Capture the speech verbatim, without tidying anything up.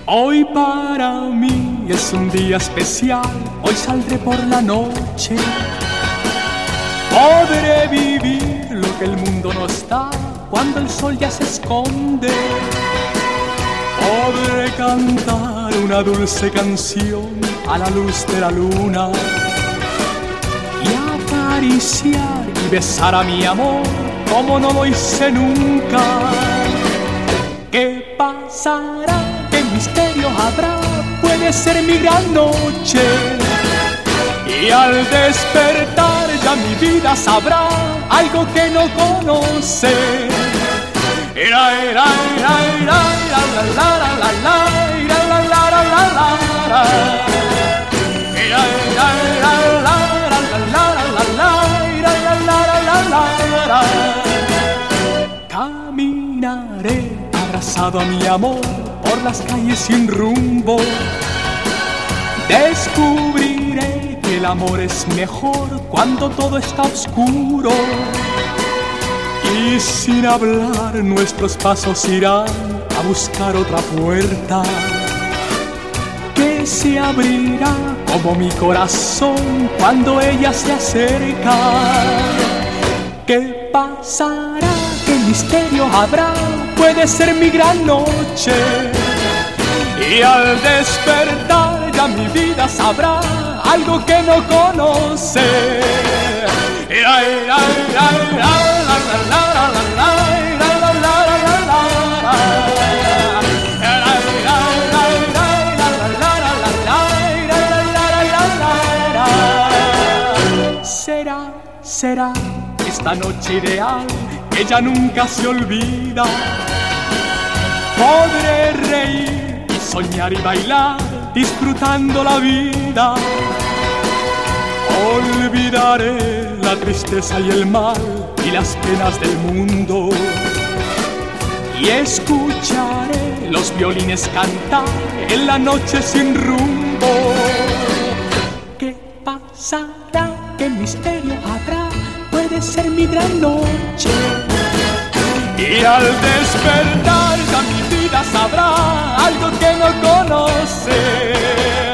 Hoy para mí es un día especial, hoy saldré por la noche. Podré vivir lo que el mundo nos da cuando el sol ya se esconde. Podré cantar una dulce canción a la luz de la luna y acariciar y besar a mi amor como no lo hice nunca. ¿Qué pasará? ¿Qué misterio habrá? Puede ser mi gran noche. Y al despertar ya mi vida sabrá algo que no conoce. Era, era, era, era, la, la, la, la, la, la, la, la, la, la, la. Era, era, era, la, la, la, la, la, la, la, la, la, la. Caminaré abrazado a mi amor por las calles sin rumbo. Descubriré que el amor es mejor cuando todo está oscuro. Y sin hablar nuestros pasos irán a buscar otra puerta que se abrirá como mi corazón cuando ella se acerca. ¿Qué pasará? ¿Qué misterio habrá? Puede ser mi gran noche. Y al despertar ya mi vida sabrá algo que no conoce. Era, era, era, era, la, la, la, la, la, la, la, la, la, la, la. Será, será esta noche ideal que ya nunca se olvida. Podré reír y soñar y bailar disfrutando la vida. Olvidaré la tristeza y el mal y las penas del mundo y escucharé los violines cantar en la noche sin rumbo. ¿Qué pasará? ¿Qué misterio habrá? Puede ser mi gran noche. Y al despertar ya mi vida sabrá algo que no conoce.